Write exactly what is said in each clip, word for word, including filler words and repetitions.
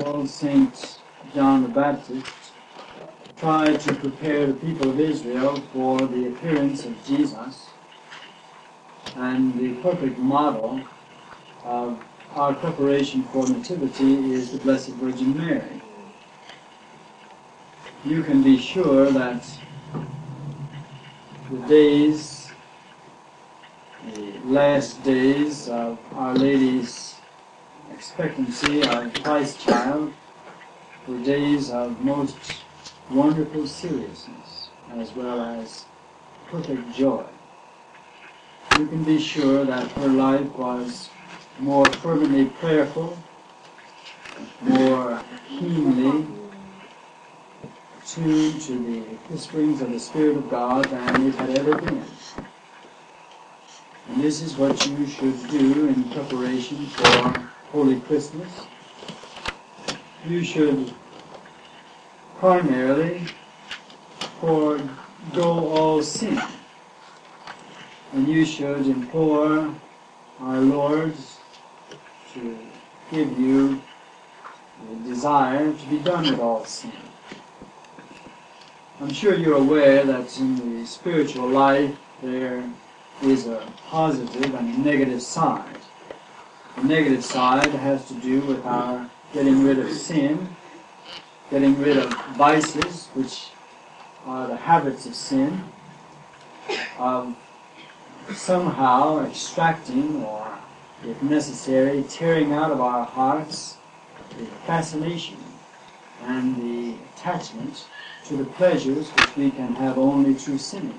example, Saint John the Baptist tried to prepare the people of Israel for the appearance of Jesus, and the perfect model of our preparation for nativity is the Blessed Virgin Mary. You can be sure that the days, the last days of Our Lady's expectancy of Christ child were days of most wonderful seriousness as well as perfect joy. You can be sure that her life was more fervently prayerful, more keenly tuned to the whisperings of the Spirit of God than it had ever been. And this is what you should do in preparation for Holy Christmas. You should primarily forego all sin, and you should implore our Lord to give you the desire to be done with all sin. I'm sure you're aware that in the spiritual life there is a positive and a negative side. The negative side has to do with our getting rid of sin, getting rid of vices, which are the habits of sin, of somehow extracting or, if necessary, tearing out of our hearts the fascination and the attachment to the pleasures which we can have only through sinning.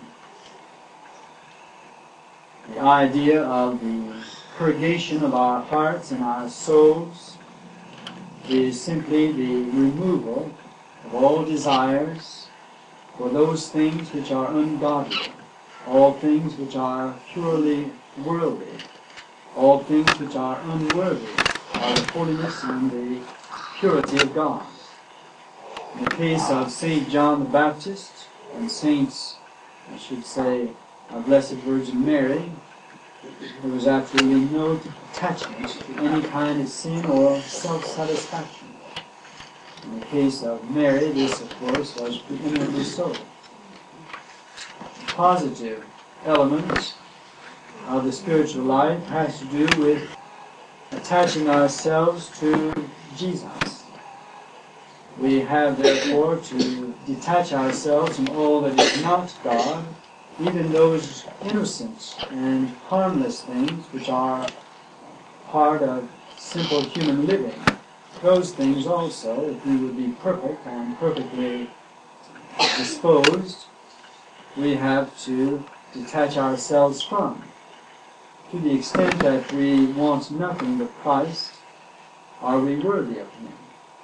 The idea of the purgation of our hearts and our souls is simply the removal of all desires for those things which are ungodly, all things which are purely worldly, all things which are unworthy of the holiness and the purity of God. In the case of Saint John the Baptist and Saints, I should say, our Blessed Virgin Mary, there was absolutely no attachment to any kind of sin or self-satisfaction. In the case of Mary, this, of course, was preeminently so. The positive element of the spiritual life has to do with attaching ourselves to Jesus. We have, therefore, to detach ourselves from all that is not God, even those innocent and harmless things which are part of simple human living. Those things also, if we would be perfect and perfectly disposed, we have to detach ourselves from. To the extent that we want nothing but Christ, are we worthy of Him?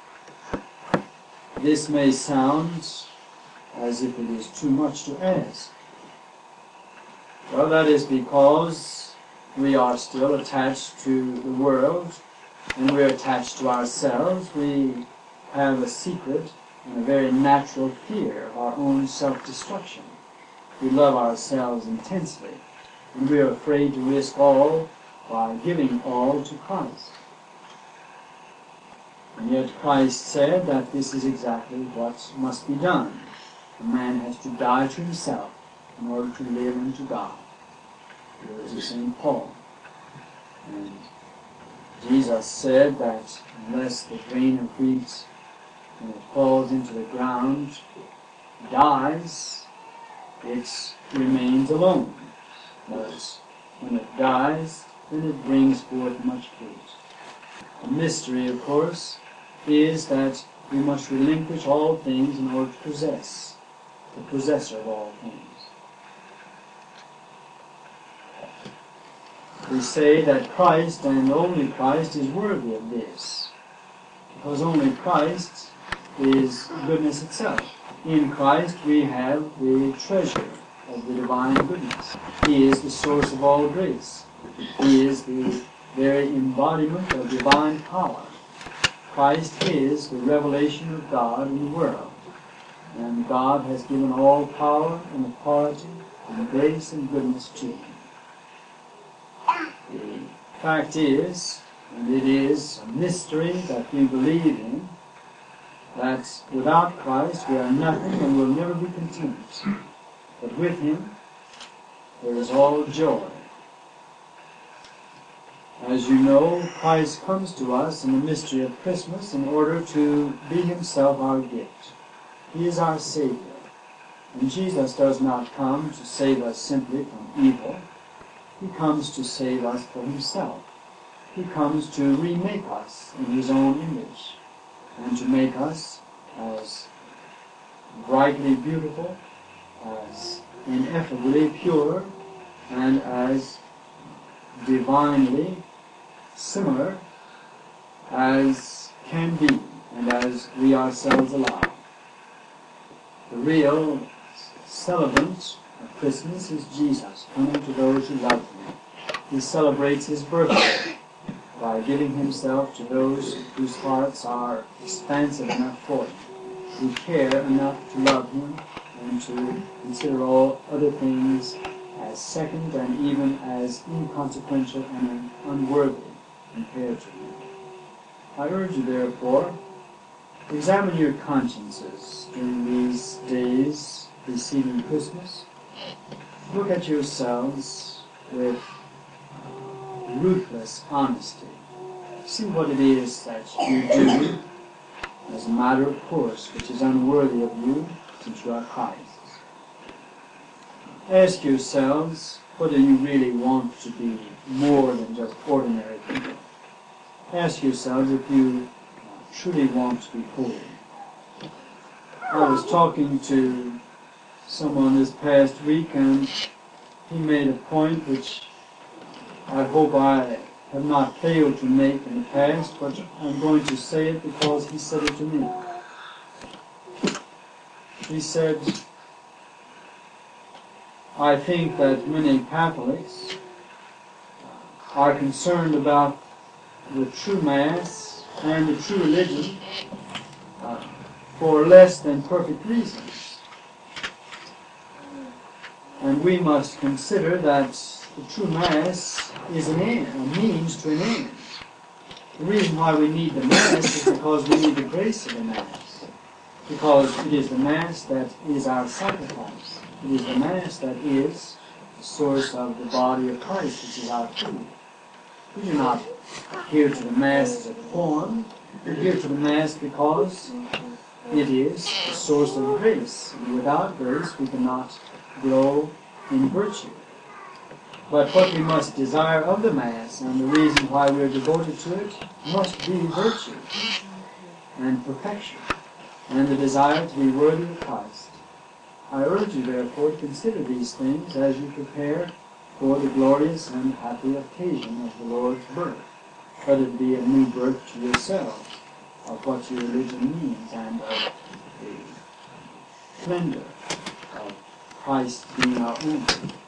This may sound as if it is too much to ask. Well, that is because we are still attached to the world, and we're attached to ourselves. We have a secret and a very natural fear of our own self-destruction. We love ourselves intensely, and we are afraid to risk all by giving all to Christ. And yet Christ said that this is exactly what must be done. A man has to die to himself in order to live unto God. There is Saint Paul. And Jesus said that unless the grain of wheat, when it falls into the ground, dies, it remains alone. But when it dies, then it brings forth much fruit. The mystery, of course, is that we must relinquish all things in order to possess the possessor of all things. We say that Christ and only Christ is worthy of this, because only Christ is goodness itself. In Christ we have the treasure of the divine goodness. He is the source of all grace. He is the very embodiment of divine power. Christ is the revelation of God in the world. And God has given all power and authority and grace and goodness to Him. The fact is And it is a mystery that we believe in, that without Christ we are nothing and will never be content. But with Him there is all joy. As you know, Christ comes to us in the mystery of Christmas in order to be Himself our gift. He is our Savior. And Jesus does not come to save us simply from evil. He comes to save us for Himself. He comes to remake us in His own image and to make us as brightly beautiful, as ineffably pure, and as divinely similar as can be and as we ourselves allow. The real celebrant of Christmas is Jesus, coming to those who love Him. He celebrates His birthday by giving Himself to those whose hearts are expansive enough for Him, who care enough to love Him and to consider all other things as second and even as inconsequential and unworthy compared to Him. I urge you, therefore, examine your consciences during these days preceding Christmas. Look at yourselves with ruthless honesty. See what it is that you do as a matter of course, which is unworthy of you, since you are Christ's. Ask yourselves whether you really want to be more than just ordinary people. Ask yourselves if you truly want to be holy. I was talking to someone this past week, and he made a point which I hope I have not failed to make in the past, but I'm going to say it because he said it to me. He said, I think that many Catholics are concerned about the true Mass and the true religion uh, for less than perfect reasons. And we must consider that the true Mass is an end, a means to an end. The reason why we need the Mass is because we need the grace of the Mass. Because it is the Mass that is our sacrifice. It is the Mass that is the source of the body of Christ, which is our food. We do not adhere to the Mass as a form. We adhere to the Mass because it is the source of grace. And without grace, we cannot grow in virtue. But what we must desire of the Mass, and the reason why we are devoted to it, must be virtue and perfection, and the desire to be worthy of Christ. I urge you, therefore, to consider these things as you prepare for the glorious and happy occasion of the Lord's birth, whether it be a new birth to yourselves, of what your religion means, and of the splendor of Christ being our own.